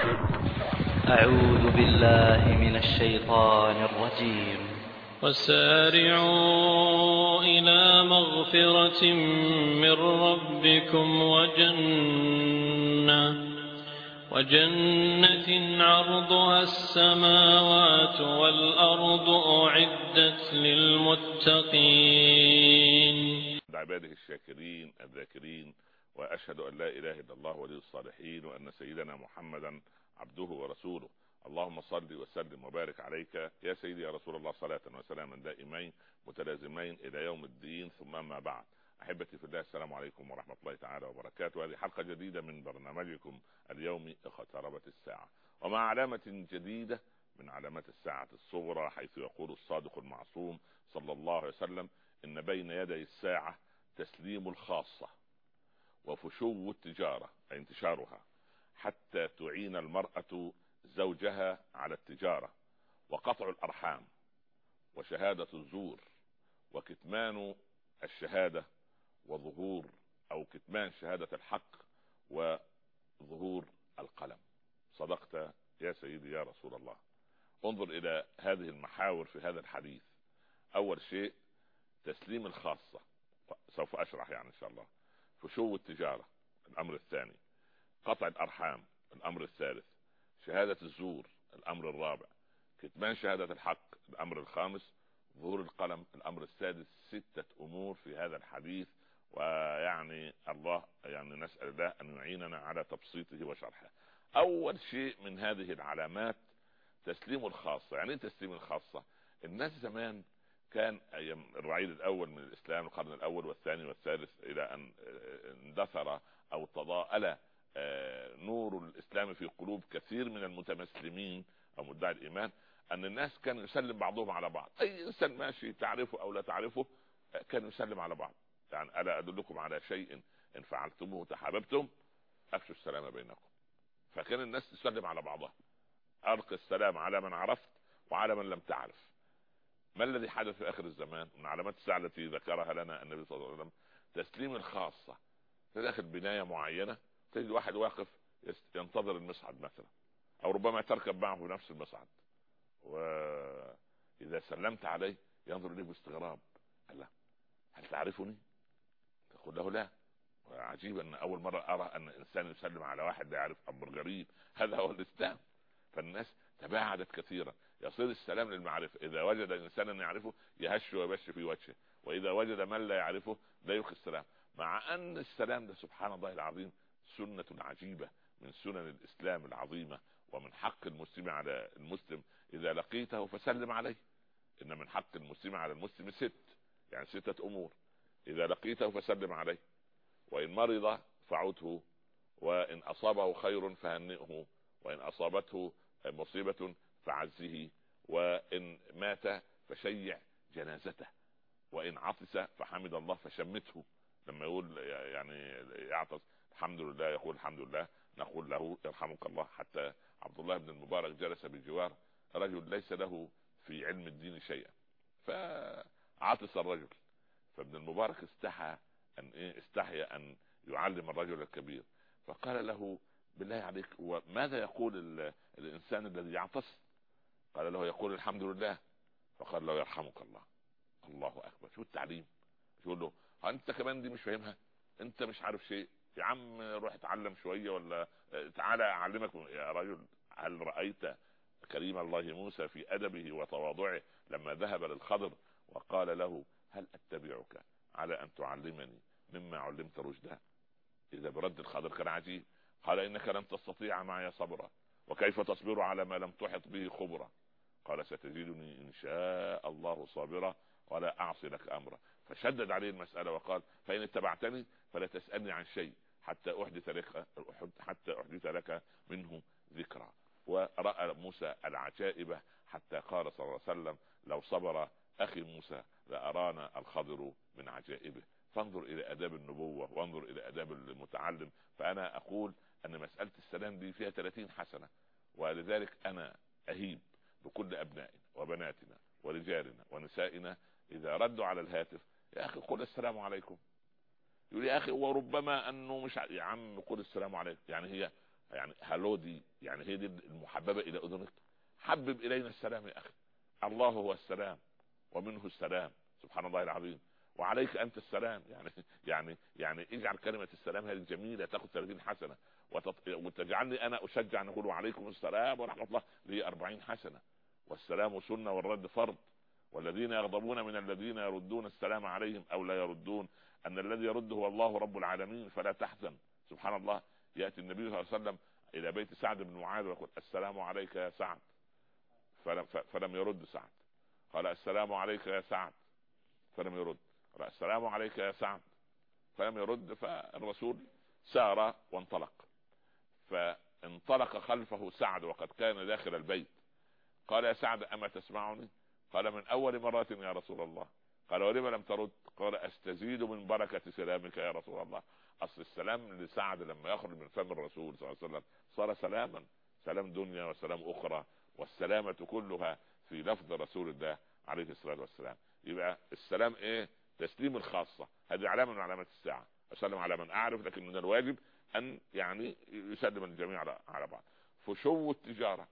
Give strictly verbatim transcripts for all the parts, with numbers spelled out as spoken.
أعوذ بالله من الشيطان الرجيم. وسارعوا إلى مغفرة من ربكم وجنة وجنة عرضها السماوات والأرض أعدت للمتقين. عباده الشاكرين الذاكرين، وأشهد أن لا إله إلا الله ولي الصالحين، وأن سيدنا محمدا عبده ورسوله. اللهم صل وسلم وبارك عليك يا سيدي يا رسول الله، صلاة وسلاما دائمين متلازمين إلى يوم الدين، ثم ما بعد. أحبتي في الله، السلام عليكم ورحمة الله تعالى وبركاته. هذه حلقة جديدة من برنامجكم اليومي اقتربت الساعة، ومع علامة جديدة من علامات الساعة الصغرى، حيث يقول الصادق المعصوم صلى الله عليه وسلم: إن بين يدي الساعة تسليم الخاصة، وفشو التجارة أي انتشارها، حتى تعين المرأة زوجها على التجارة، وقطع الأرحام، وشهادة الزور، وكتمان الشهادة، وظهور أو كتمان شهادة الحق، وظهور القلم. صدقت يا سيدي يا رسول الله. انظر إلى هذه المحاور في هذا الحديث. أول شيء تسليم الخاصة، سوف أشرح يعني إن شاء الله. فشو التجارة الأمر الثاني، قطع الأرحام الأمر الثالث، شهادة الزور الأمر الرابع، كتمان شهادة الحق الأمر الخامس، ظهور القلم الأمر السادس. ستة أمور في هذا الحديث، ويعني الله يعني نسأل الله أن يعيننا على تبسيطه وشرحه. أول شيء من هذه العلامات تسليم الخاصة. يعني تسليم الخاصة، الناس زمان كان أيام الرعيل الأول من الإسلام، القرن الأول والثاني والثالث، إلى أن اندثر أو تضاءل نور الإسلام في قلوب كثير من المتمسلمين أو مدعي الإيمان، أن الناس كان يسلم بعضهم على بعض. أي إنسان ماشي تعرفه أو لا تعرفه كان يسلم على بعض. يعني ألا أدلكم على شيء إن فعلتموه تحاببتم، أفشوا السلام بينكم. فكان الناس تسلم على بعضها، ألقي السلام على من عرفت وعلى من لم تعرف. ما الذي حدث في آخر الزمان من علامات الساعة التي ذكرها لنا النبي صلى الله عليه وسلم؟ تسليم الخاصة. في داخل بناية معينة تجد واحد واقف ينتظر المصعد مثلا، أو ربما تركب معه في نفس المصعد، وإذا سلمت عليه ينظر إليك باستغراب: الله، هل تعرفني؟ تقول له لا. عجيب أن أول مرة أرى أن إنسان يسلم على واحد لا يعرف، أمر غريب. هذا هو الإسلام. فالناس تباعدت كثيرا. يصير السلام للمعرفة، إذا وجد إنسانا يعرفه يهش ويبش في وجهه، وإذا وجد من لا يعرفه لا يلقي السلام. مع أن السلام ده سبحان الله العظيم سنة عجيبة من سنن الإسلام العظيمة، ومن حق المسلم على المسلم إذا لقيته فسلم عليه. إن من حق المسلم على المسلم ست، يعني ستة أمور: إذا لقيته فسلم عليه، وإن مرض فعوده، وإن أصابه خير فهنئه، وإن أصابته مصيبة فعزه، وإن مات فشيع جنازته، وإن عطس فحمد الله فشمته. لما يقول يعني يعطس الحمد لله يقول الحمد لله، نقول له يرحمك الله. حتى عبد الله بن المبارك جلس بجوار رجل ليس له في علم الدين شيئا، فعطس الرجل، فابن المبارك استحى أن إيه استحي أن يعلم الرجل الكبير، فقال له: بالله عليك، وماذا يقول الإنسان الذي يعطس؟ قال له: يقول الحمد لله. فقال له: يرحمك الله. الله أكبر. شو التعليم؟ يقول له: أنت كمان دي مش فاهمها؟ أنت مش عارف شيء يا عم، روح اتعلم شوية، ولا تعالى أعلمك. يا رجل، هل رأيت كريم الله موسى في أدبه وتواضعه لما ذهب للخضر وقال له: هل أتبعك على أن تعلمني مما علمت رشدا؟ إذا برد الخضر كان عجيب. قال: إنك لن تستطيع معي صبرا، وكيف تصبر على ما لم تحط به خبرا؟ قال: ستجدني إن شاء الله صابرا ولا أعصي لك أمرا. فشدد عليه المسألة وقال: فإن اتبعتني فلا تسألني عن شيء حتى أحدث لك حتى أحدث لك منه ذكرى. ورأى موسى العجائب حتى قال صلى الله عليه وسلم: لو صبر أخي موسى لأرانا الخضر من عجائبه. فانظر إلى أداب النبوة، وانظر إلى أداب المتعلم. فأنا أقول أن مسألة السلام دي فيها ثلاثين حسنة، ولذلك أنا أهيب بكل أبنائنا وبناتنا ورجالنا ونسائنا إذا ردوا على الهاتف: يا أخي قل السلام عليكم. يقول: يا أخي وربما أنه مش يا عم قل السلام عليكم. يعني هي يعني هلو دي يعني هي دي المحببه الى اذنك. حبب الينا السلام يا اخي. الله هو السلام ومنه السلام، سبحان الله العظيم، وعليك انت السلام. يعني يعني يعني اجعل كلمه السلام هذه الجميله تاخذ ثلاثين حسنه، وتط... وتجعلني انا اشجع ان اقول وعليكم السلام ورحمه الله لي أربعين حسنه. والسلام سنه والرد فرض. والذين يغضبون من الذين يردون السلام عليهم او لا يردون، ان الذي يرد هو الله رب العالمين فلا تحزن. سبحان الله. ياتي النبي صلى الله عليه وسلم الى بيت سعد بن معاذ ويقول السلام عليك يا سعد، فلم, فلم يرد سعد. قال السلام عليك يا سعد، فلم يرد. قال السلام عليك يا سعد، فلم يرد. فالرسول سار وانطلق، فانطلق خلفه سعد وقد كان داخل البيت. قال يا سعد اما تسمعني؟ قال من اول مرة يا رسول الله. قال ولم لم ترد؟ قال استزيد من بركة سلامك يا رسول الله. اصل السلام لسعد لما يخرج من فم الرسول صلى الله عليه وسلم صار سلاما، سلام دنيا وسلام اخرى، والسلامة كلها في لفظ رسول الله عليه الصلاة والسلام. يبقى السلام ايه؟ تسليم الخاصة. هذه علامة من علامات الساعة. اسلم على من اعرف، لكن من الواجب ان يعني يسلم الجميع على بعض. فشو التجارة،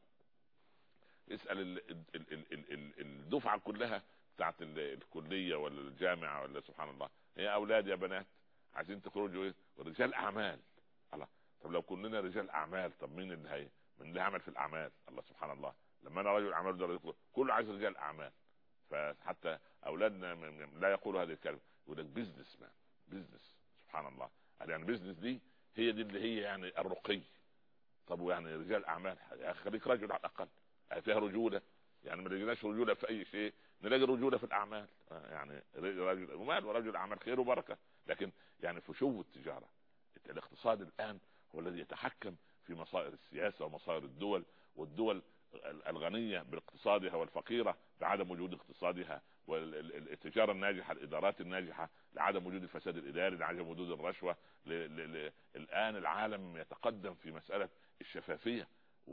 اسأل الدفعة كلها بتاعت الكلية ولا الجامعة ولا سبحان الله، هي اولاد يا بنات عايزين تخرجوا ايه؟ ورجال اعمال. الله، طب لو كلنا رجال اعمال، طب مين اللي هي من اللي عمل في الاعمال؟ الله سبحان الله. لما انا رجل اعمال ده كله عايز رجال اعمال. فحتى اولادنا لا يقولوا هذه الكلمة، يقول لك بيزنس مان، بيزنس. سبحان الله. يعني بيزنس دي هي دي اللي هي يعني الرقي. طب ويعني رجال اعمال يا اخي خليك رجل على الاقل، فيها رجولة. يعني ما لقيناش رجولة في اي شيء، نلاقي رجولة في الاعمال. يعني رجل ومال ورجل اعمال خير وبركة. لكن يعني فشو التجارة، الاقتصاد الان هو الذي يتحكم في مصائر السياسة ومصائر الدول، والدول الغنية باقتصادها والفقيرة بعدم وجود اقتصادها، والتجارة الناجحة الادارات الناجحة لعدم وجود الفساد الاداري، لعدم وجود الرشوة. الان العالم يتقدم في مسألة الشفافية،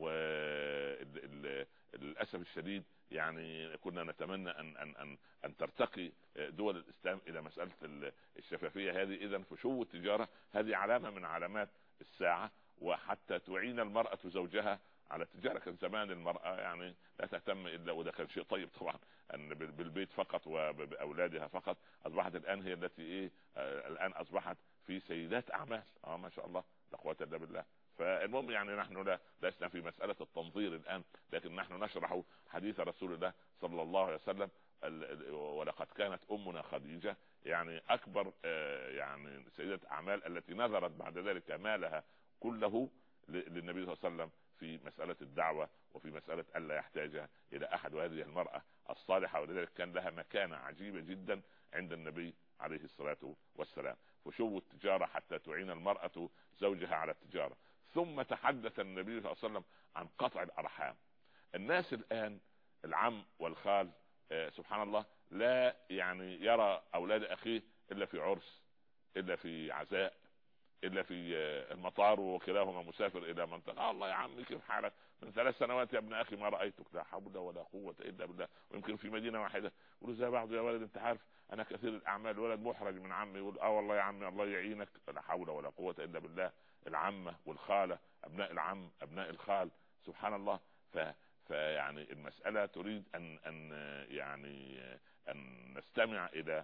وللاسف الشديد يعني كنا نتمنى ان ان ان ان ترتقي دول الاسلام الى مساله الشفافيه هذه. اذا فشو التجاره هذه علامه من علامات الساعه. وحتى تعين المراه زوجها على التجاره. كان زمان المراه يعني لا تهتم الا، وده كان شيء طيب طبعا، ان بالبيت فقط وباولادها فقط. اصبحت الان هي التي ايه آه الان اصبحت في سيدات اعمال. اه ما شاء الله لا قوه الا بالله. فالمهم يعني نحن لا لسنا في مسألة التنظير الآن، لكن نحن نشرح حديث رسول الله صلى الله عليه وسلم. ولقد كانت أمنا خديجة يعني أكبر يعني سيدة أعمال التي نذرت بعد ذلك مالها كله للنبي صلى الله عليه وسلم في مسألة الدعوة وفي مسألة ألا يحتاج إلى أحد. وهذه المرأة الصالحة ولذلك كان لها مكانة عجيبة جدا عند النبي عليه الصلاة والسلام. فشو التجارة حتى تعين المرأة زوجها على التجارة. ثم تحدث النبي صلى الله عليه وسلم عن قطع الأرحام. الناس الآن العم والخال آه سبحان الله لا يعني يرى أولاد أخيه إلا في عرس، إلا في عزاء، إلا في آه المطار وكلاهما مسافر إلى منطقة. آه الله يا عمي كيف حالك؟ من ثلاث سنوات يا ابن أخي ما رأيتك. لا حول ولا قوة إلا بالله. ويمكن في مدينة واحدة يقولوا زي بعض يا ولد أنت عارف أنا كثير الأعمال، ولد محرج من عمي يقول آه والله يا عمي الله يعينك. لا حول ولا قوة إلا بالله. العمة والخالة، أبناء العم أبناء الخال، سبحان الله. ف فيعني المسألة تريد أن أن يعني أن نستمع إلى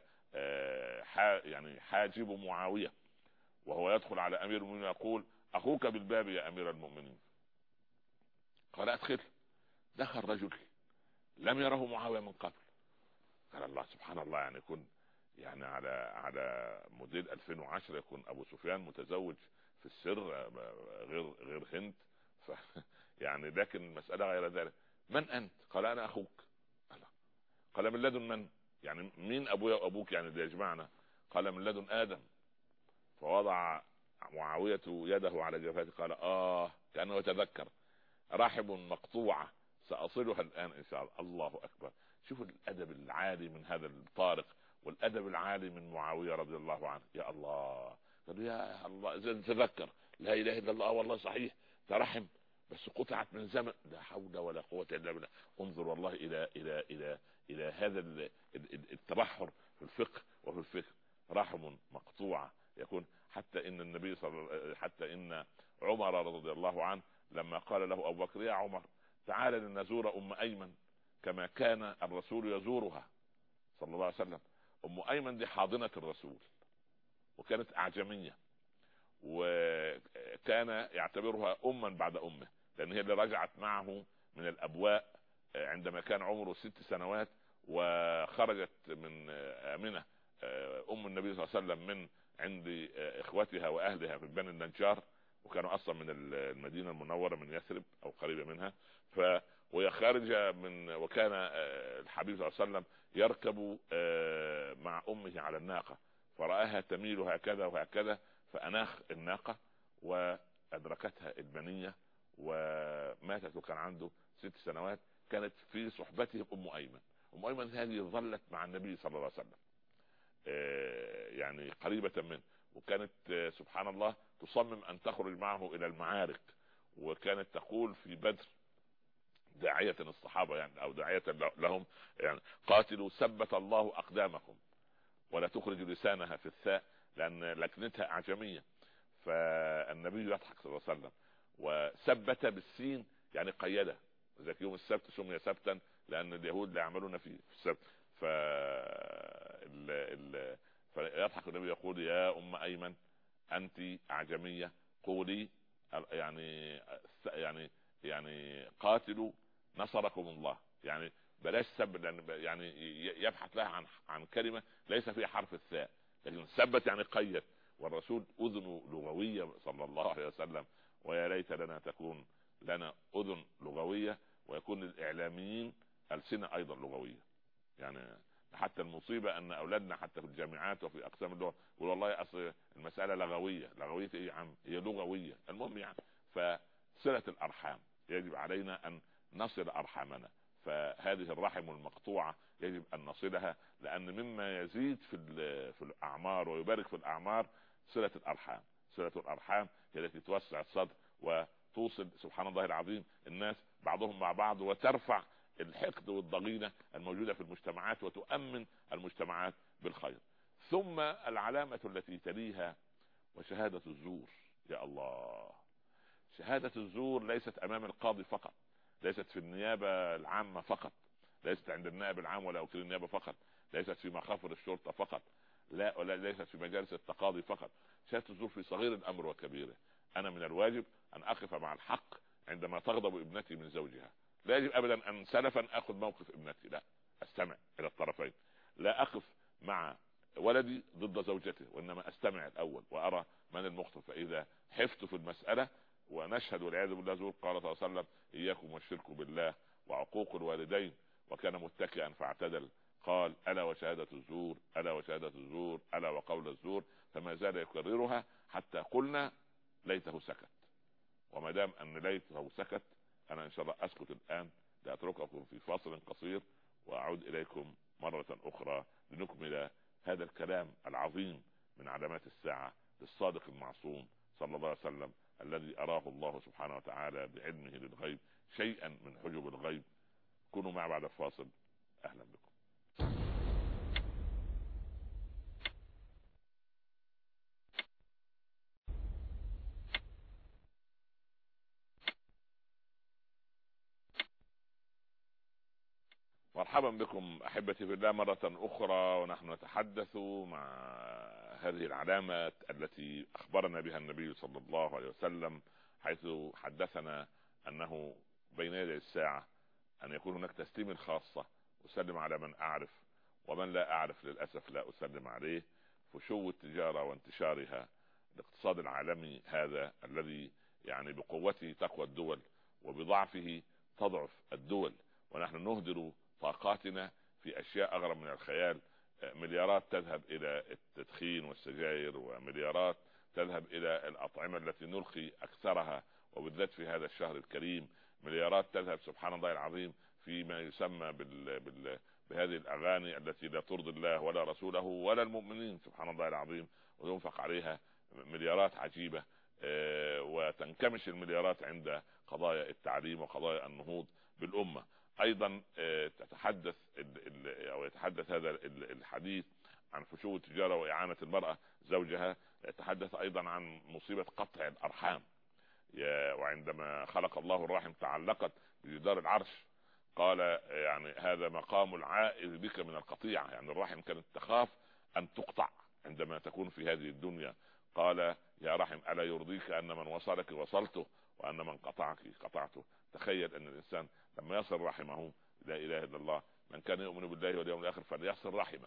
يعني حاجب معاوية وهو يدخل على أمير المؤمنين يقول أخوك بالباب يا أمير المؤمنين. قال أدخل. دخل رجل لم يره معاوية من قبل. قال الله سبحان الله. يعني يكون يعني على على موديل ألفين وعشرة يكون أبو سفيان متزوج في السر غير غير هند. ف يعني لكن المسألة غير ذلك. من أنت؟ قال أنا أخوك. الله. قال من لدن من؟ يعني مين أبويا وأبوك يعني اللي يجمعنا؟ قال من لدن آدم. فوضع معاوية يده على جبهته قال آه كأنه يتذكر. رحب مقطوعة سأصلها الآن إن شاء الله. الله أكبر. شوفوا الأدب العالي من هذا الطارق والأدب العالي من معاوية رضي الله عنه. يا الله. قالوا يا الله تذكر لا إله إلا الله. والله صحيح ترحم بس قطعت من زمن. لا حول ولا قوة إلا بالله. انظر والله إلى إلى إلى إلى هذا التبحر في الفقه وفي الفكر. رحم مقطوعة يكون. حتى إن النبي صلى حتى إن عمر رضي الله عنه لما قال له ابو بكر: يا عمر تعال لنزور ام ايمن كما كان الرسول يزورها صلى الله عليه وسلم. ام ايمن دي حاضنة الرسول، وكانت اعجمية، وكان يعتبرها اما بعد امه، لان هي اللي رجعت معه من الابواء عندما كان عمره ست سنوات، وخرجت من امنة ام النبي صلى الله عليه وسلم من عند اخوتها واهلها في بني النجار، وكانوا اصلا من المدينة المنورة من يثرب او قريبة منها. ف وهي خارجة من، وكان الحبيب صلى الله عليه وسلم يركب مع امه على الناقة، فرآها تميل هكذا وهكذا، فأناخ الناقة وأدركتها البنية وماتت، وكان عنده ست سنوات. كانت في صحبته أم أيمن. أم أيمن هذه ظلت مع النبي صلى الله عليه وسلم يعني قريبة منه، وكانت سبحان الله تصمم أن تخرج معه إلى المعارك، وكانت تقول في بدر داعية الصحابة يعني أو داعية لهم يعني: قاتلوا ثبت الله أقدامكم، ولا تخرج لسانها في الثاء لأن لكنتها أعجمية. فالنبي يضحك صلى الله عليه وسلم، وثبت بالسين يعني قيده، ذاك يوم السبت سمي سبتا لأن اليهود لا يعملون في السبت. ف ال... ال... فيضحك النبي يقول: يا أم أيمن أنت أعجمية، قولي يعني يعني يعني قاتلوا نصركم الله، يعني بلاش سب، لأن يعني يبحث لها عن عن كلمة ليس فيها حرف الثاء، لكن ثبت يعني قيد. والرسول أذن لغوية صلى الله عليه وسلم، ويا ليت لنا تكون لنا أذن لغوية ويكون للإعلاميين ألسنة أيضا لغوية. يعني حتى المصيبة أن أولادنا حتى في الجامعات وفي أقسام اللغة يقول والله أصل المسألة لغوية. لغوية إيه يا عم؟ هي لغوية. المهم يعني فصلة الأرحام يجب علينا أن نصل أرحامنا، فهذه الرحم المقطوعة يجب أن نصلها، لأن مما يزيد في في الأعمار ويبارك في الأعمار صلة الأرحام. صلة الأرحام هي التي توسع الصدر وتوصل سبحان الله العظيم الناس بعضهم مع بعض، وترفع الحقد والضغينة الموجودة في المجتمعات، وتؤمن المجتمعات بالخير. ثم العلامة التي تليها وشهادة الزور. يا الله، شهادة الزور ليست أمام القاضي فقط، ليست في النيابة العامة فقط، ليست عند النائب العام ولا وكيل النيابة فقط، ليست في مخافر الشرطة فقط، لا ولا ليست في مجالس التقاضي فقط. شهادة الزور في صغير الأمر وكبيره. أنا من الواجب أن أقف مع الحق عندما تغضب ابنتي من زوجها. لا يجب أبدا أن سلفا أخذ موقف ابنتي، لا، أستمع إلى الطرفين. لا أقف مع ولدي ضد زوجته، وإنما أستمع الأول وأرى من المخطئ. فإذا حفت في المسألة ونشهد والعياذ بالله زور، قال صلى الله عليه وسلم: إياكم والشرك بالله وعقوق الوالدين، وكان متكئا فاعتدل، قال: ألا وشهادة الزور، ألا وشهادة الزور، ألا وقول الزور. فما زال يكررها حتى قلنا ليته سكت. وما دام أن ليته سكت، أنا إن شاء الله أسكت الآن لأترككم في فاصل قصير، وأعود إليكم مرة أخرى لنكمل هذا الكلام العظيم من علامات الساعة للصادق المعصوم صلى الله عليه وسلم، الذي أراه الله سبحانه وتعالى بعلمه للغيب شيئا من حجب الغيب. كونوا معي بعد الفاصل. أهلا بكم. مرحبا بكم أحبتي في الله مرة أخرى، ونحن نتحدث مع هذه العلامات التي أخبرنا بها النبي صلى الله عليه وسلم، حيث حدثنا أنه بين يدي الساعة أن يكون هناك تسليم الخاصة، أسلم على من أعرف، ومن لا أعرف للأسف لا أسلم عليه. فشو التجارة وانتشارها، الاقتصاد العالمي هذا الذي يعني بقوته تقوى الدول وبضعفه تضعف الدول، ونحن نهدر طاقاتنا في أشياء أغرب من الخيال. مليارات تذهب إلى التدخين والسجاير، ومليارات تذهب إلى الأطعمة التي نلقي أكثرها، وبالذات في هذا الشهر الكريم مليارات تذهب سبحان الله العظيم فيما يسمى بال... بال... بهذه الأغاني التي لا ترضي الله ولا رسوله ولا المؤمنين سبحان الله العظيم، وينفق عليها مليارات عجيبة. أه وتنكمش المليارات عند قضايا التعليم وقضايا النهوض بالأمة. ايضا تتحدث او يتحدث هذا الحديث عن فشو التجارة واعانة المرأة زوجها، يتحدث ايضا عن مصيبة قطع الارحام. وعندما خلق الله الرحم تعلقت بجدار العرش، قال يعني هذا مقام العائذ بك من القطيعة، يعني الرحم كانت تخاف أن تقطع عندما تكون في هذه الدنيا. قال يا رحم ألا يرضيك أن من وصلك وصلته وأن من قطعك قطعته. تخيل أن الإنسان لما يصل رحمه، لا إله إلا الله، من كان يؤمن بالله واليوم الآخر فليصل رحمه.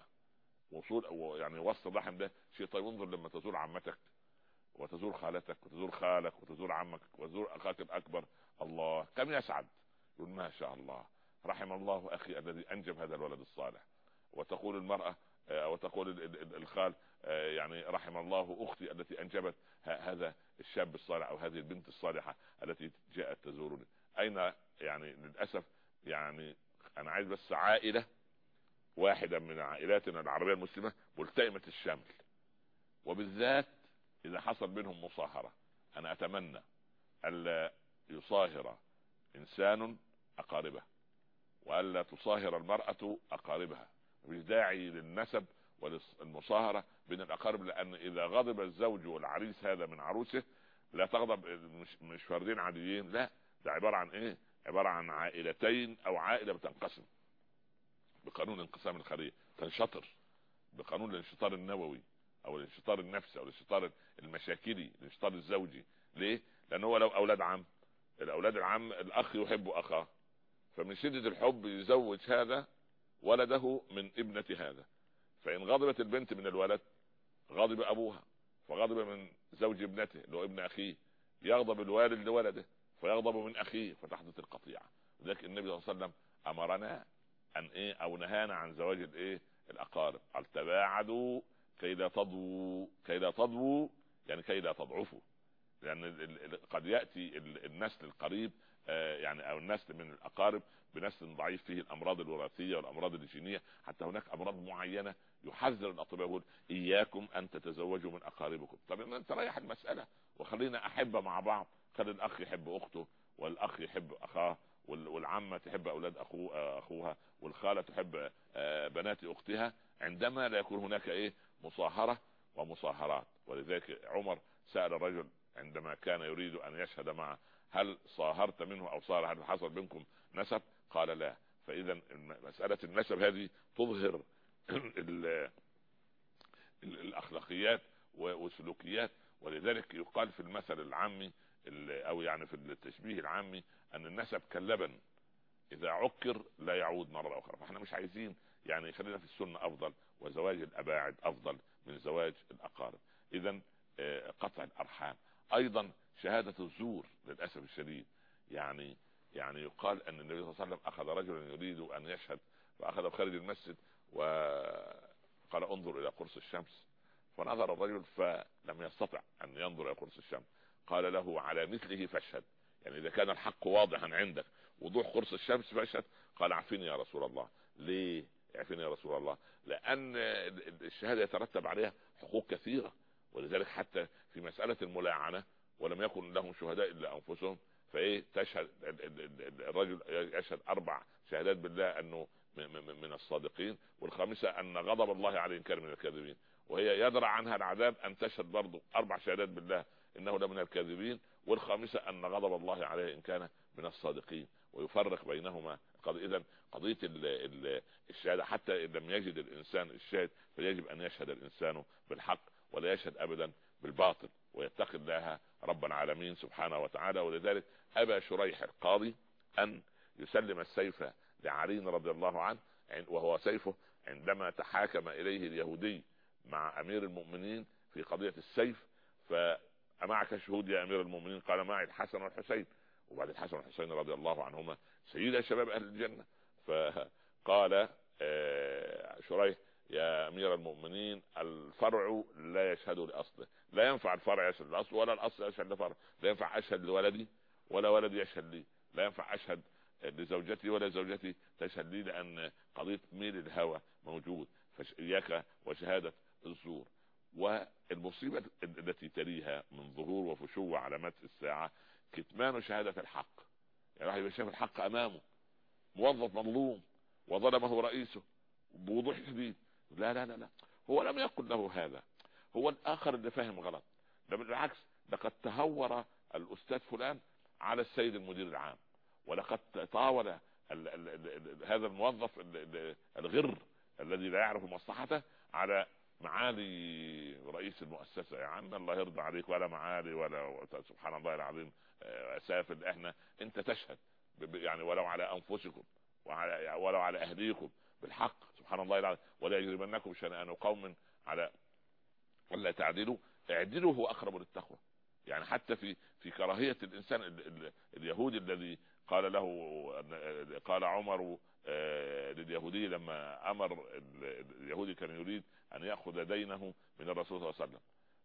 وصول يعني وصل الرحم ده شيء طيب. انظر لما تزور عمتك وتزور خالتك وتزور خالك وتزور عمك وتزور أخاك الأكبر، الله كم يسعد. يقول ما شاء الله رحم الله أخي الذي أنجب هذا الولد الصالح. وتقول المرأة وتقول الخال يعني رحم الله أختي التي أنجبت هذا الشاب الصالح أو هذه البنت الصالحة التي جاءت تزورني. أين يعني للأسف يعني أنا عايز بس عائلة واحدة من عائلاتنا العربية المسلمة ملتئمة الشمل، وبالذات إذا حصل بينهم مصاهرة. أنا أتمنى ألا يصاهر إنسان أقاربه، وألا تصاهر المرأة أقاربها. مش داعي للنسب والمصاهرة بين الأقارب، لأن إذا غضب الزوج والعريس هذا من عروسه لا تغضب، مش, مش فردين عاديين، لا ده عبارة عن إيه؟ عبارة عن عائلتين أو عائلة بتنقسم بقانون انقسام الخلية، تنشطر بقانون الانشطار النووي او الانشطار النفسي او الانشطار المشاكلي، الانشطار الزوجي. ليه؟ لانه هو لو اولاد عم، الاولاد العم الاخ يحب اخاه، فمن شدة الحب يزوج هذا ولده من ابنة هذا. فان غضبت البنت من الولد غضب ابوها، فغضب من زوج ابنته اللي هو ابن اخيه، يغضب الوالد لولده فيغضب من اخيه، فتحدث القطيعة. لذلك النبي صلى الله عليه وسلم امرنا ان ايه او نهانا عن زواج الايه الاقارب. قال تباعدوا كي لا تضووا، كي لا تضووا يعني كي لا تضعفوا، لان قد ياتي النسل القريب يعني او النسل من الاقارب بنسل ضعيف فيه الامراض الوراثيه والامراض الجينيه. حتى هناك امراض معينه يحذر الاطباء يقول اياكم ان تتزوجوا من اقاربكم. طب انت ريح المساله وخلينا احبه مع بعض، خلي الاخ يحب اخته والاخ يحب اخاه والعمة تحب اولاد اخوه اخوها والخالة تحب بنات اختها، عندما لا يكون هناك ايه مصاهرة ومصاهرات. ولذلك عمر سأل الرجل عندما كان يريد ان يشهد معه هل صاهرت منه او صار هل حصل بينكم نسب؟ قال لا. فاذا مسألة النسب هذه تظهر الاخلاقيات والسلوكيات. ولذلك يقال في المثل العامي او يعني في التشبيه العامي ان النسب كاللبن اذا عكر لا يعود مرة اخرى. فاحنا مش عايزين يعني خلينا في السنة افضل، وزواج الاباعد افضل من زواج الاقارب. اذا قطع الارحام، ايضا شهادة الزور للاسف الشديد. يعني يعني يقال ان النبي صلى الله عليه وسلم اخذ رجلا يريد ان يشهد فاخذ خارج المسجد وقال انظر الى قرص الشمس، فنظر الرجل فلم يستطع ان ينظر الى قرص الشمس. قال له على مثله فاشهد، يعني اذا كان الحق واضحا عندك وضوح قرص الشمس فاشهد. قال اعفني يا رسول الله. ليه اعفني يا رسول الله؟ لان الشهادة يترتب عليها حقوق كثيرة. ولذلك حتى في مسألة الملاعنة ولم يكن لهم شهداء الا انفسهم، فايه تشهد الرجل يشهد اربع شهادات بالله انه من الصادقين، والخامسة ان غضب الله عليه ان كان من الكاذبين، وهي يدرع عنها العذاب ان تشهد برضو اربع شهادات بالله انه لمن الكاذبين، والخامسة ان غضب الله عليه ان كان من الصادقين، ويفرق بينهما. اذا قضية الشهادة حتى ان لم يجد الانسان الشاهد فيجب ان يشهد الانسان بالحق ولا يشهد ابدا بالباطل، ويتقي الله رب العالمين سبحانه وتعالى. ولذلك ابى شريح القاضي ان يسلم السيف لعلي رضي الله عنه وهو سيفه عندما تحاكم اليه اليهودي مع امير المؤمنين في قضية السيف. فأمعك شهود يا امير المؤمنين؟ قال معي الحسن والحسين. وبعد الحسن والحسين رضي الله عنهما سيدا شباب اهل الجنة. فقال شريح يا امير المؤمنين الفرع لا يشهد لاصله، لا ينفع الفرع يشهد لاصله ولا الاصل يشهد لفرع. لا ينفع اشهد لولدي ولا ولدي يشهد لي، لا ينفع اشهد لزوجتي ولا زوجتي تشهد لي، لان قضية ميل الهوى موجود. فإياك وشهادة الزور. والمصيبة التي تليها من ظهور وفشو علامات الساعة كتمان شهادة الحق. يعني واحد يشاف الحق امامه، موظف مظلوم وظلمه رئيسه بوضوح شديد، لا لا لا لا هو لم يقل له هذا، هو الاخر اللي فاهم غلط. ده بالعكس، لقد تهور الاستاذ فلان على السيد المدير العام، ولقد طاول ال ال ال ال هذا الموظف الغر الذي لا يعرف مصلحته على معالي رئيس المؤسسة. يا عم الله يرضى عليك، ولا معالي ولا سبحان الله العظيم سافل. احنا انت تشهد يعني ولو على انفسكم وعلى ولو على اهليكم بالحق سبحان الله العظيم. ولا يجرمنكم شنآن قوم على الا تعدلوا اعدلوا هو اقرب للتقوى. يعني حتى في في كراهية الانسان ال ال اليهودي الذي قال له قال عمر لليهودي لما امر اليهودي كان يريد ان ياخذ دينه من الرسول صلى الله عليه وسلم،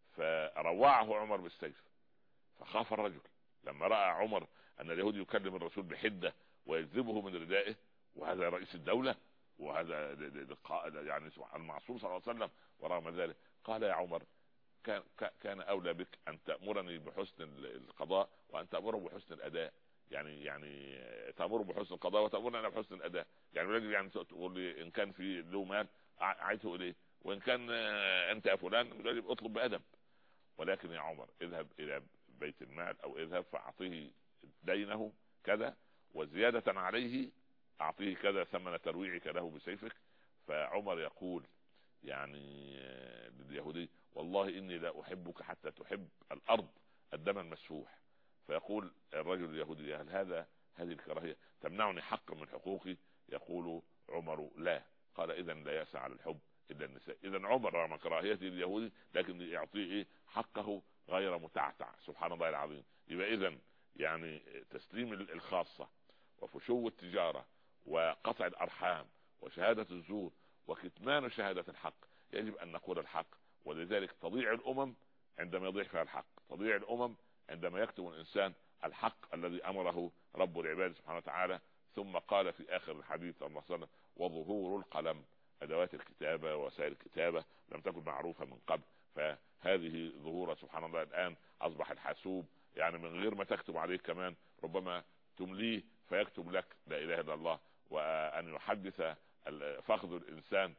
فروعه عمر بالسيف، فخاف الرجل لما راى عمر ان اليهودي يكلم الرسول بحده ويجذبه من ردائه، وهذا رئيس الدوله وهذا يعني المعصوم صلى الله عليه وسلم. ورغم ذلك قال يا عمر كان كان اولى بك ان تامرني بحسن القضاء وان تامره بحسن الاداء. يعني يعني تامره بحسن القضاء وتامرني انا بحسن الاداء. يعني الراجل يعني تقول لي ان كان في له مال عايزه اليه، وان كان انت يا فلان اطلب بادب. ولكن يا عمر اذهب الى بيت المال او اذهب فاعطيه دينه كذا وزيادة عليه اعطيه كذا ثمن ترويعك له بسيفك. فعمر يقول يعني لليهودي والله اني لا احبك حتى تحب الارض الدم المسفوح. فيقول الرجل اليهودي هل هذا هذه الكراهية تمنعني حقا من حقوقي؟ يقول عمر لا. قال اذا لا يسعى على الحب الا النساء. اذا عمر رغم كراهيته لليهودي لكن يعطيه ايه حقه غير متعتع سبحان الله العظيم. يبقى اذا يعني تسليم الخاصة وفشو التجارة وقطع الارحام وشهادة الزور وكتمان شهادة الحق يجب ان نقول الحق. ولذلك تضيع الامم عندما يضيع فيها الحق، تضيع الامم عندما يكتم الانسان الحق الذي امره رب العباد سبحانه وتعالى. ثم قال في اخر الحديث صلى الله عليه وسلم وظهور القلم، ادوات الكتابة ووسائل الكتابة لم تكن معروفة من قبل، فهذه ظهورها سبحان الله الان اصبح الحاسوب يعني من غير ما تكتب عليه كمان ربما تمليه فيكتب لك لا اله الا الله. وان يحدث فخذ الانسان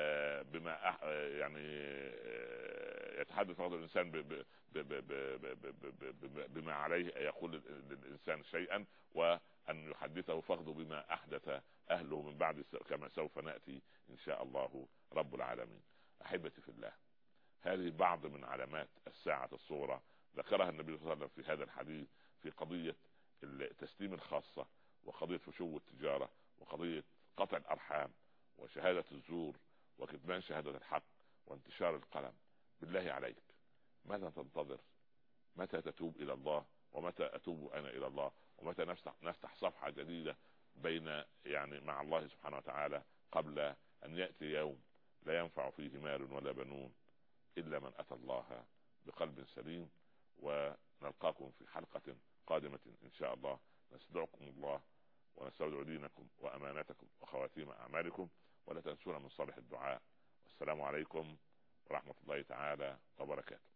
بما يعني يتحدث فخذ الانسان بما عليه يقول للانسان شيئا، وان يحدثه فخذه بما احدث اهله من بعد كما سوف ناتي ان شاء الله رب العالمين. احبتي في الله، هذه بعض من علامات الساعة الصغرى ذكرها النبي صلى الله عليه وسلم في هذا الحديث في قضية التسليم الخاصة وقضية فشو التجارة وقضية قطع الارحام وشهادة الزور وكتمان شهادة الحق وانتشار القلم. بالله عليك ماذا تنتظر؟ متى تتوب الى الله؟ ومتى اتوب انا الى الله؟ ومتى نفتح, نفتح صفحة جديدة بين يعني مع الله سبحانه وتعالى قبل ان يأتي يوم لا ينفع فيه مال ولا بنون الا من اتى الله بقلب سليم. ونلقاكم في حلقة قادمة ان شاء الله. نستودعكم الله ونستودع دينكم وامانتكم وخواتيم اعمالكم، ولا تنسونا من صالح الدعاء. والسلام عليكم ورحمة الله تعالى وبركاته.